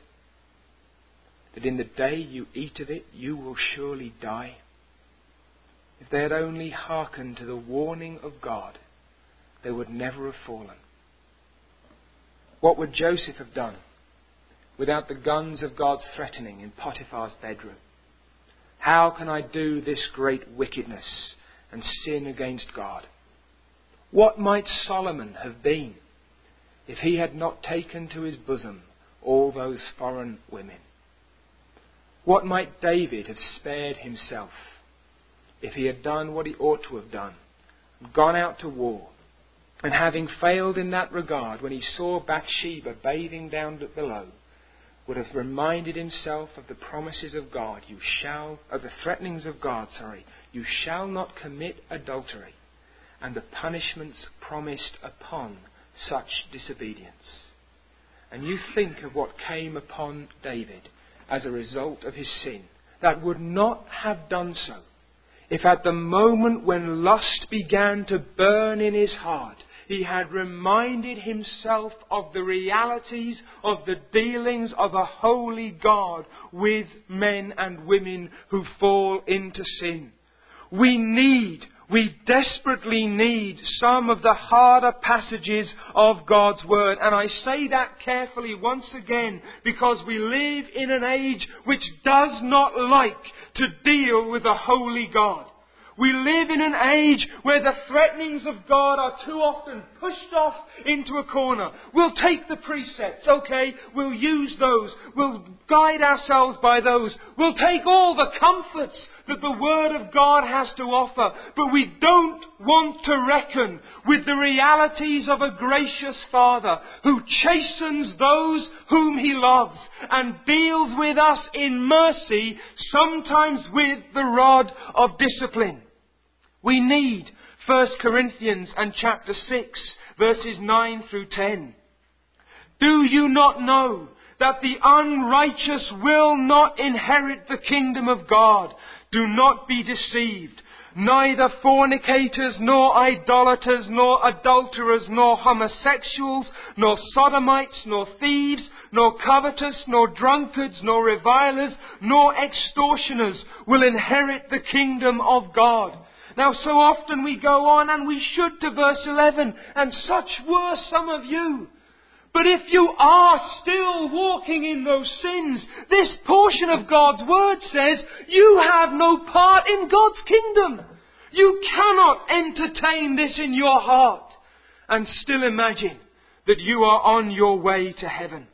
that in the day you eat of it, you will surely die? If they had only hearkened to the warning of God, they would never have fallen. What would Joseph have done without the guns of God's threatening in Potiphar's bedroom? How can I do this great wickedness and sin against God? What might Solomon have been if he had not taken to his bosom all those foreign women? What might David have spared himself if he had done what he ought to have done, gone out to war, and having failed in that regard when he saw Bathsheba bathing down below, would have reminded himself of the promises of God, you shall, of the threatenings of God, sorry, you shall not commit adultery, and the punishments promised upon such disobedience. And you think of what came upon David as a result of his sin, that would not have done so if at the moment when lust began to burn in his heart, he had reminded himself of the realities of the dealings of a holy God with men and women who fall into sin. We need, we desperately need some of the harder passages of God's Word. And I say that carefully once again because we live in an age which does not like to deal with a holy God. We live in an age where the threatenings of God are too often pushed off into a corner. We'll take the precepts, okay? We'll use those. We'll guide ourselves by those. We'll take all the comforts that the Word of God has to offer. But we don't want to reckon with the realities of a gracious Father who chastens those whom He loves and deals with us in mercy, sometimes with the rod of discipline. We need First Corinthians and chapter six, verses nine through ten. Do you not know that the unrighteous will not inherit the kingdom of God? Do not be deceived. Neither fornicators, nor idolaters, nor adulterers, nor homosexuals, nor sodomites, nor thieves, nor covetous, nor drunkards, nor revilers, nor extortioners will inherit the kingdom of God. Now, so often we go on, and we should, to verse eleven, and such were some of you. But if you are still walking in those sins, this portion of God's Word says you have no part in God's kingdom. You cannot entertain this in your heart and still imagine that you are on your way to heaven.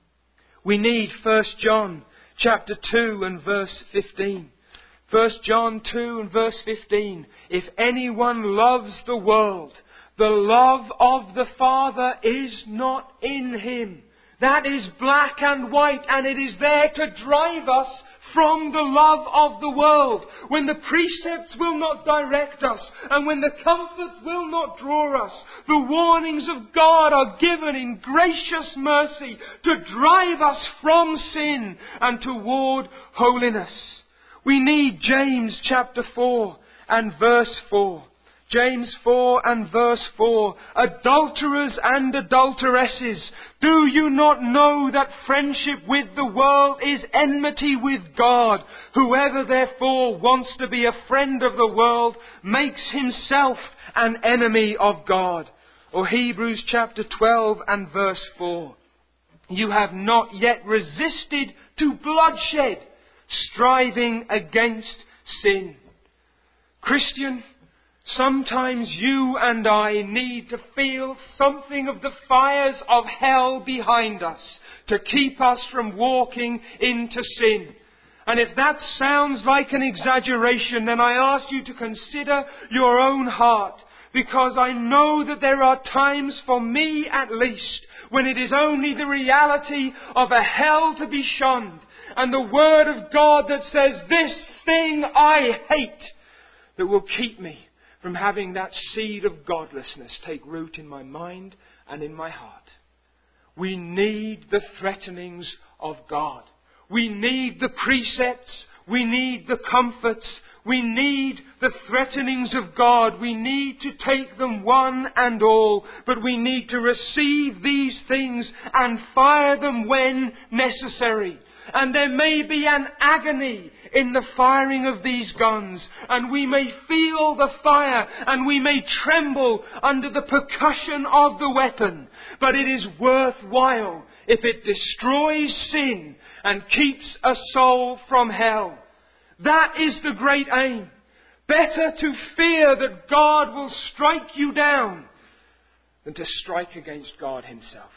We need First John chapter two and verse fifteen. First John two and verse fifteen. If anyone loves the world, the love of the Father is not in him. That is black and white, and it is there to drive us from the love of the world. When the precepts will not direct us, and when the comforts will not draw us, the warnings of God are given in gracious mercy to drive us from sin and toward holiness. We need James chapter four and verse four. James four and verse four. Adulterers and adulteresses, do you not know that friendship with the world is enmity with God? Whoever therefore wants to be a friend of the world makes himself an enemy of God. Or Hebrews chapter twelve and verse four. You have not yet resisted to bloodshed, striving against sin. Christian, sometimes you and I need to feel something of the fires of hell behind us to keep us from walking into sin. And if that sounds like an exaggeration, then I ask you to consider your own heart. Because I know that there are times, for me at least, when it is only the reality of a hell to be shunned and the Word of God that says, this thing I hate, that will keep me from having that seed of godlessness take root in my mind and in my heart. We need the threatenings of God. We need the precepts. We need the comforts. We need the threatenings of God. We need to take them one and all. But we need to receive these things and fire them when necessary. And there may be an agony in the firing of these guns, and we may feel the fire, and we may tremble under the percussion of the weapon. But it is worthwhile if it destroys sin and keeps a soul from hell. That is the great aim. Better to fear that God will strike you down than to strike against God Himself.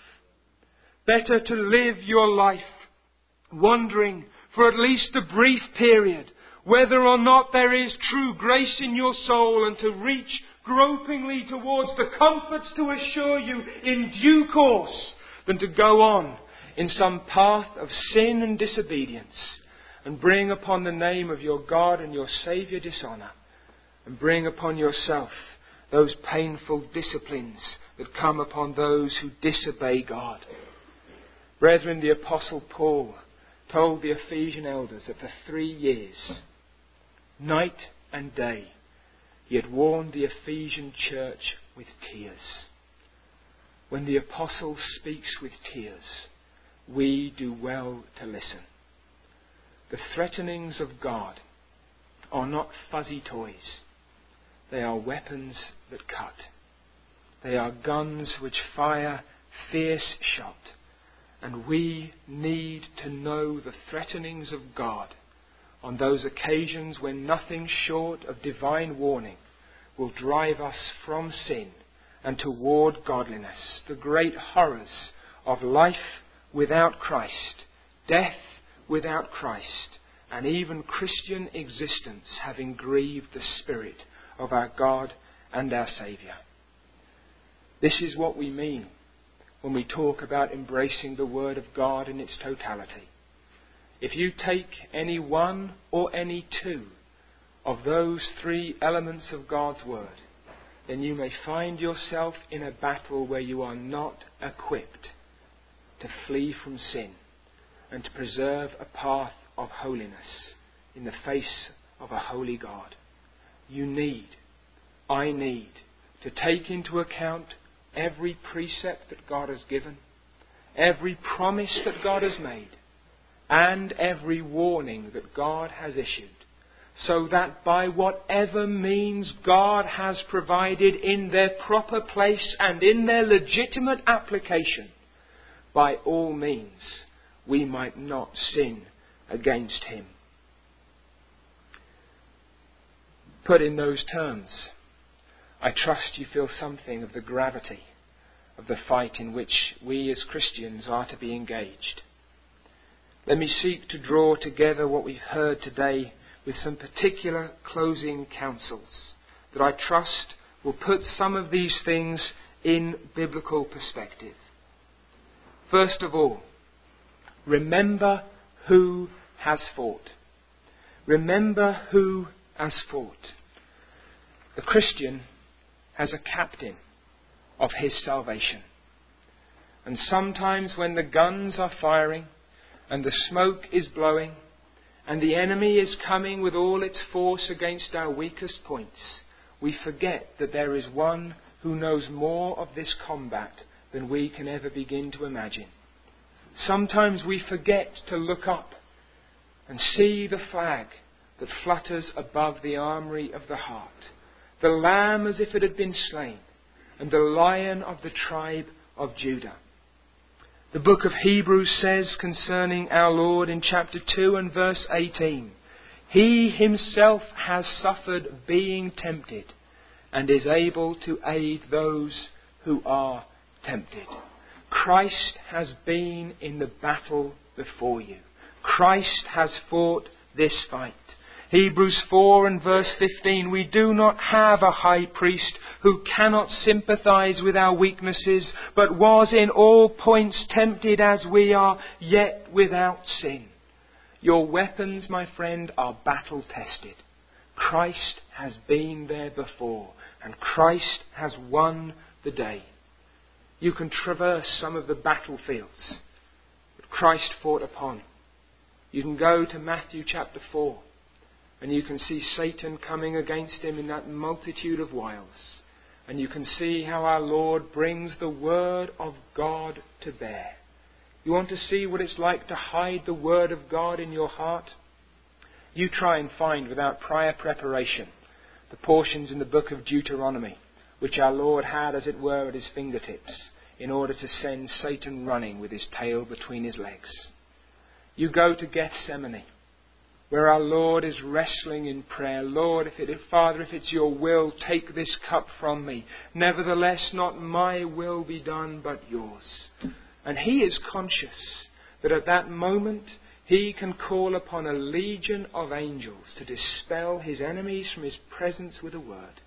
Better to live your life wondering for at least a brief period whether or not there is true grace in your soul, and to reach gropingly towards the comforts to assure you in due course, than to go on in some path of sin and disobedience and bring upon the name of your God and your Saviour dishonour, and bring upon yourself those painful disciplines that come upon those who disobey God. Brethren, the Apostle Paul told the Ephesian elders that for three years, night and day, he had warned the Ephesian church with tears. When the Apostle speaks with tears, we do well to listen. The threatenings of God are not fuzzy toys. They are weapons that cut. They are guns which fire fierce shot. And we need to know the threatenings of God on those occasions when nothing short of divine warning will drive us from sin and toward godliness. The great horrors of life without Christ, death without Christ, and even Christian existence having grieved the Spirit of our God and our Saviour. This is what we mean when we talk about embracing the Word of God in its totality. If you take any one or any two of those three elements of God's Word, then you may find yourself in a battle where you are not equipped to flee from sin and to preserve a path of holiness in the face of a holy God. You need, I need, to take into account every precept that God has given, every promise that God has made, and every warning that God has issued, so that by whatever means God has provided in their proper place and in their legitimate application, by all means we might not sin against him. Put in those terms, I trust you feel something of the gravity of the fight in which we as Christians are to be engaged. Let me seek to draw together what we've heard today with some particular closing counsels that I trust will put some of these things in biblical perspective. First of all, remember who has fought. Remember who has fought. The Christian has a captain of his salvation. And sometimes when the guns are firing and the smoke is blowing and the enemy is coming with all its force against our weakest points, we forget that there is one who knows more of this combat than we can ever begin to imagine. Sometimes we forget to look up and see the flag that flutters above the armoury of the heart, the lamb as if it had been slain, and the lion of the tribe of Judah. The book of Hebrews says concerning our Lord in chapter two and verse eighteen, He himself has suffered being tempted and is able to aid those who are tempted. Christ has been in the battle before you. Christ has fought this fight. Hebrews four and verse fifteen, we do not have a high priest who cannot sympathize with our weaknesses, but was in all points tempted as we are, yet without sin. Your weapons, my friend, are battle tested. Christ has been there before, and Christ has won the day. You can traverse some of the battlefields that Christ fought upon. You can go to Matthew chapter four, and you can see Satan coming against him in that multitude of wiles. And you can see how our Lord brings the Word of God to bear. You want to see what it's like to hide the Word of God in your heart? You try and find, without prior preparation, the portions in the book of Deuteronomy, which our Lord had, as it were, at his fingertips, in order to send Satan running with his tail between his legs. You go to Gethsemane, where our Lord is wrestling in prayer. Lord, if it is, Father, if it's your will, take this cup from me. Nevertheless, not my will be done, but yours. And he is conscious that at that moment he can call upon a legion of angels to dispel his enemies from his presence with a word.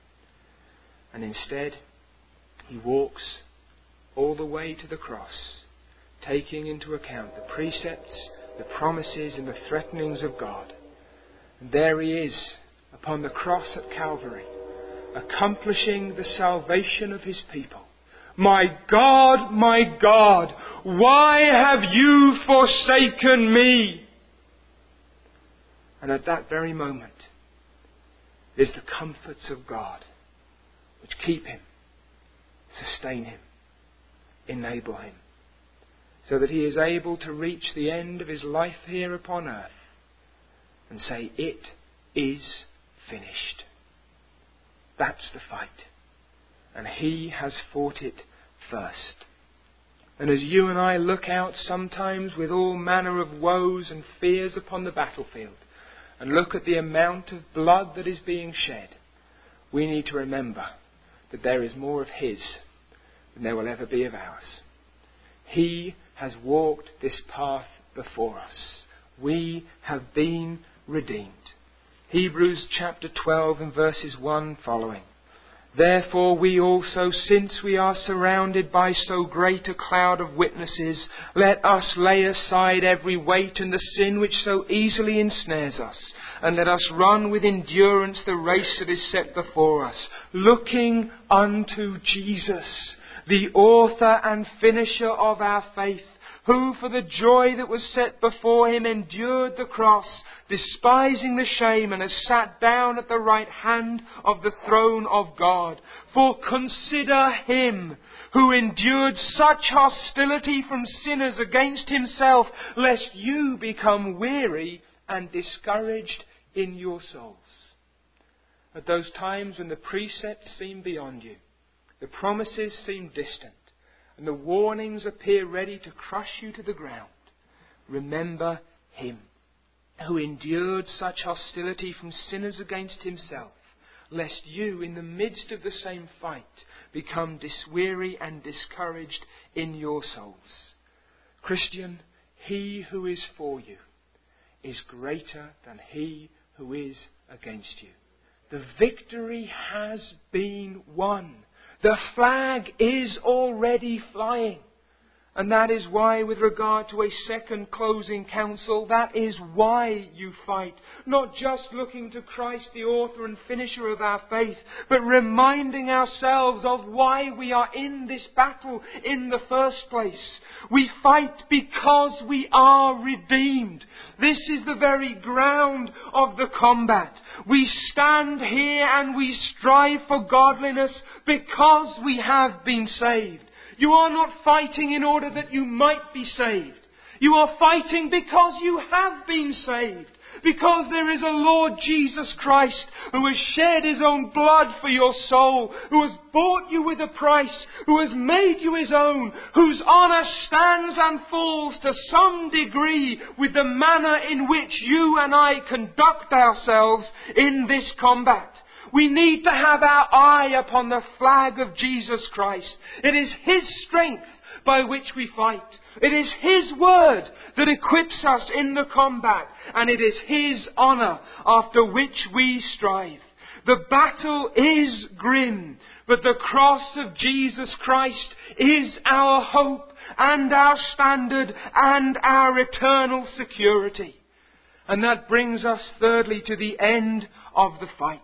And instead, he walks all the way to the cross, taking into account the precepts, the promises and the threatenings of God. And there he is upon the cross at Calvary, accomplishing the salvation of his people. My God, my God, why have you forsaken me? And at that very moment is the comforts of God which keep him, sustain him, enable him, so that he is able to reach the end of his life here upon earth and say, it is finished. That's the fight. And he has fought it first. And as you and I look out sometimes with all manner of woes and fears upon the battlefield, and look at the amount of blood that is being shed, we need to remember that there is more of his than there will ever be of ours. He has walked this path before us. We have been redeemed. Hebrews chapter twelve and verses one following. Therefore we also, since we are surrounded by so great a cloud of witnesses, let us lay aside every weight and the sin which so easily ensnares us, and let us run with endurance the race that is set before us, looking unto Jesus, the author and finisher of our faith, who for the joy that was set before him endured the cross, despising the shame, and has sat down at the right hand of the throne of God. For consider him who endured such hostility from sinners against himself, lest you become weary and discouraged in your souls. At those times when the precepts seem beyond you, the promises seem distant, and the warnings appear ready to crush you to the ground, remember Him who endured such hostility from sinners against Himself, lest you, in the midst of the same fight, become disweary and discouraged in your souls. Christian, He who is for you is greater than he who is against you. The victory has been won. The flag is already flying. And that is why, with regard to a second closing counsel, that is why you fight. Not just looking to Christ, the author and finisher of our faith, but reminding ourselves of why we are in this battle in the first place. We fight because we are redeemed. This is the very ground of the combat. We stand here and we strive for godliness because we have been saved. You are not fighting in order that you might be saved. You are fighting because you have been saved. Because there is a Lord Jesus Christ who has shed His own blood for your soul, who has bought you with a price, who has made you His own, whose honour stands and falls to some degree with the manner in which you and I conduct ourselves in this combat. We need to have our eye upon the flag of Jesus Christ. It is His strength by which we fight. It is His word that equips us in the combat. And it is His honour after which we strive. The battle is grim, but the cross of Jesus Christ is our hope and our standard and our eternal security. And that brings us thirdly to the end of the fight.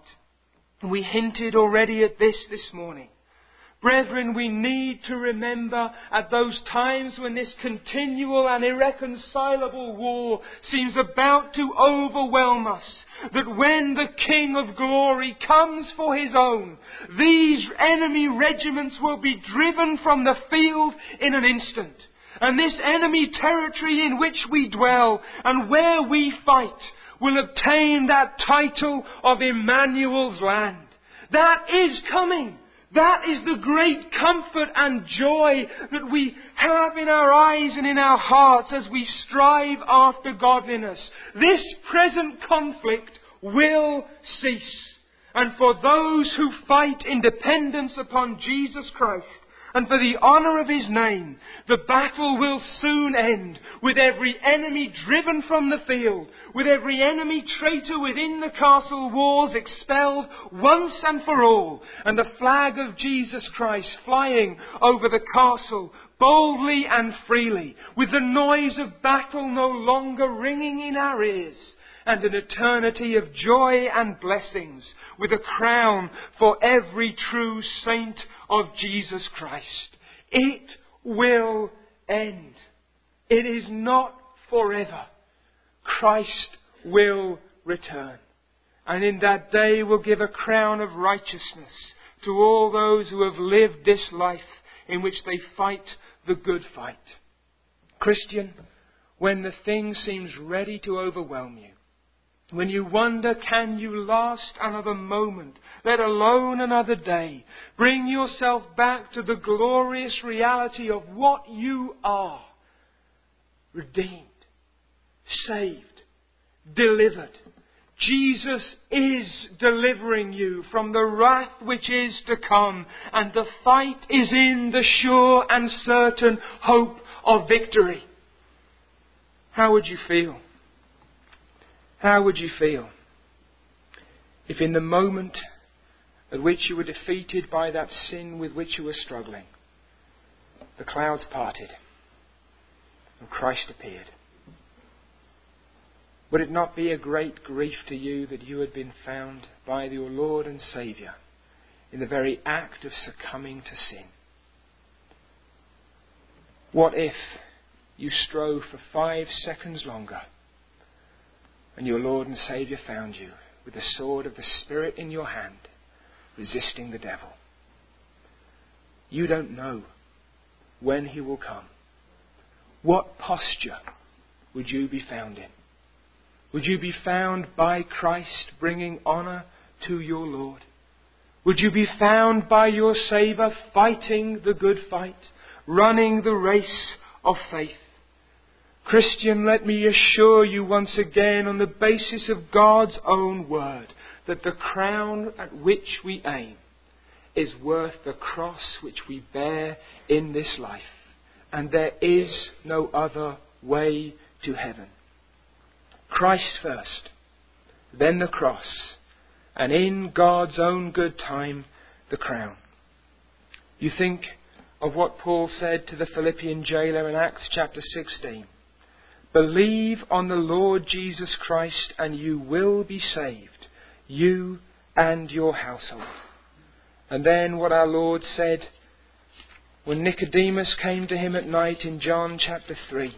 We hinted already at this this morning. Brethren, we need to remember at those times when this continual and irreconcilable war seems about to overwhelm us, that when the King of Glory comes for His own, these enemy regiments will be driven from the field in an instant. And this enemy territory in which we dwell and where we fight will obtain that title of Emmanuel's land. That is coming. That is the great comfort and joy that we have in our eyes and in our hearts as we strive after godliness. This present conflict will cease. And for those who fight in dependence upon Jesus Christ, and for the honour of His name, the battle will soon end, with every enemy driven from the field, with every enemy traitor within the castle walls expelled once and for all, and the flag of Jesus Christ flying over the castle boldly and freely, with the noise of battle no longer ringing in our ears, and an eternity of joy and blessings, with a crown for every true saint of Jesus Christ. It will end. It is not forever. Christ will return. And in that day will give a crown of righteousness to all those who have lived this life in which they fight the good fight. Christian, when the thing seems ready to overwhelm you, when you wonder, can you last another moment, let alone another day, bring yourself back to the glorious reality of what you are. Redeemed, saved, delivered. Jesus is delivering you from the wrath which is to come, and the fight is in the sure and certain hope of victory. How would you feel? How would you feel if in the moment at which you were defeated by that sin with which you were struggling, the clouds parted and Christ appeared? Would it not be a great grief to you that you had been found by your Lord and Saviour in the very act of succumbing to sin? What if you strove for five seconds longer and your Lord and Saviour found you with the sword of the Spirit in your hand, resisting the devil? You don't know when He will come. What posture would you be found in? Would you be found by Christ bringing honour to your Lord? Would you be found by your Saviour fighting the good fight, running the race of faith. Christian, let me assure you once again, on the basis of God's own word, that the crown at which we aim is worth the cross which we bear in this life. And there is no other way to heaven. Christ first, then the cross, and in God's own good time, the crown. You think of what Paul said to the Philippian jailer in Acts chapter sixteen. Believe on the Lord Jesus Christ and you will be saved, you and your household. And then what our Lord said when Nicodemus came to him at night in John chapter three.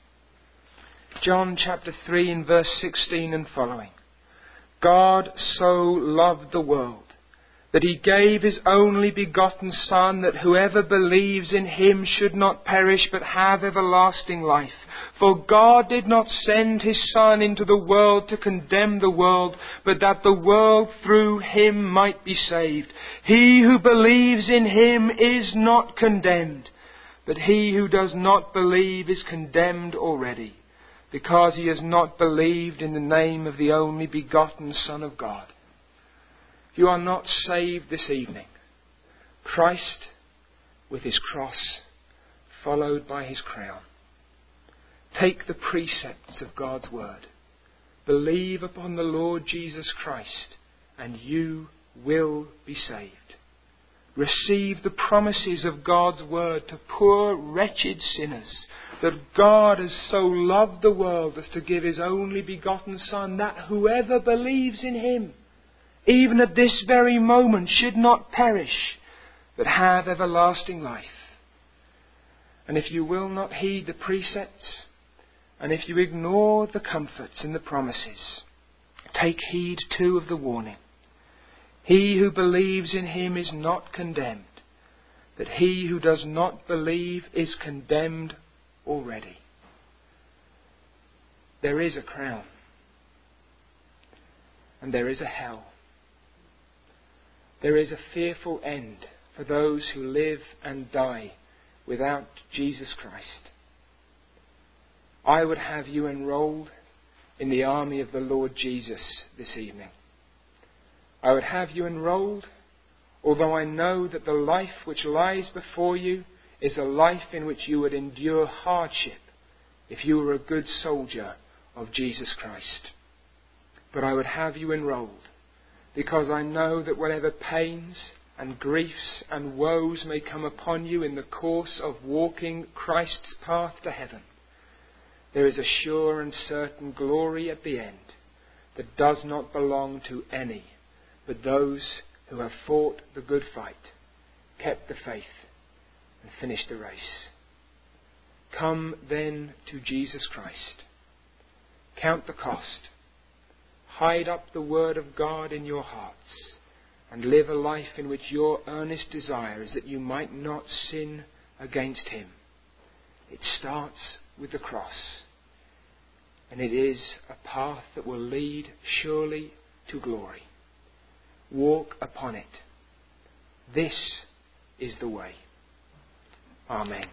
John chapter three in verse sixteen and following. God so loved the world that he gave his only begotten Son, that whoever believes in him should not perish but have everlasting life. For God did not send his Son into the world to condemn the world, but that the world through him might be saved. He who believes in him is not condemned, but he who does not believe is condemned already, because he has not believed in the name of the only begotten Son of God. If you are not saved this evening, Christ with his cross, followed by his crown. Take the precepts of God's word. Believe upon the Lord Jesus Christ, and you will be saved. Receive the promises of God's word to poor, wretched sinners, that God has so loved the world as to give his only begotten Son, that whoever believes in him, even at this very moment, should not perish, but have everlasting life. And if you will not heed the precepts, and if you ignore the comforts and the promises, take heed too of the warning. He who believes in him is not condemned, but he who does not believe is condemned already. There is a crown, and there is a hell. There is a fearful end for those who live and die without Jesus Christ. I would have you enrolled in the army of the Lord Jesus this evening. I would have you enrolled, although I know that the life which lies before you is a life in which you would endure hardship if you were a good soldier of Jesus Christ. But I would have you enrolled, because I know that whatever pains and griefs and woes may come upon you in the course of walking Christ's path to heaven, there is a sure and certain glory at the end that does not belong to any but those who have fought the good fight, kept the faith, and finished the race. Come then to Jesus Christ. Count the cost. Hide up the word of God in your hearts, and live a life in which your earnest desire is that you might not sin against him. It starts with the cross, and it is a path that will lead surely to glory. Walk upon it. This is the way. Amen.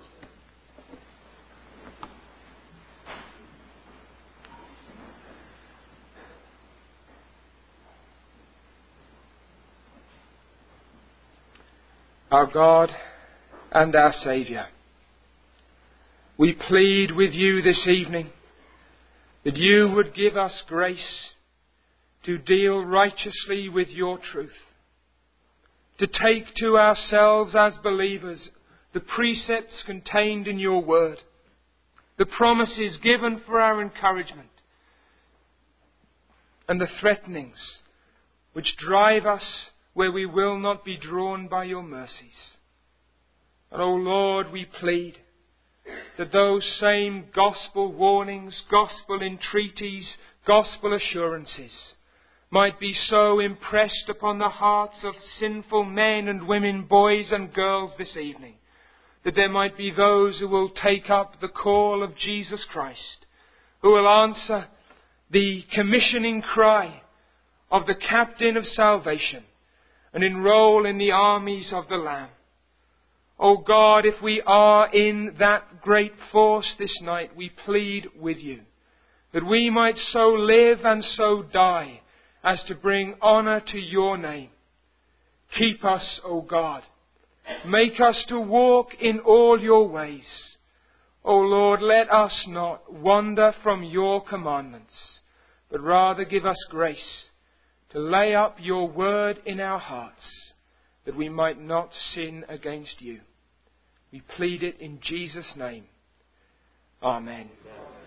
Our God and our Saviour, we plead with you this evening that you would give us grace to deal righteously with your truth, to take to ourselves as believers the precepts contained in your word, the promises given for our encouragement, and the threatenings which drive us where we will not be drawn by your mercies. And, O Lord, we plead that those same gospel warnings, gospel entreaties, gospel assurances might be so impressed upon the hearts of sinful men and women, boys and girls this evening, that there might be those who will take up the call of Jesus Christ, who will answer the commissioning cry of the captain of salvation, and enroll in the armies of the Lamb. O God, if we are in that great force this night, we plead with you that we might so live and so die as to bring honour to your name. Keep us, O God. Make us to walk in all your ways. O Lord, let us not wander from your commandments, but rather give us grace to lay up your word in our hearts, that we might not sin against you. We plead it in Jesus' name. Amen.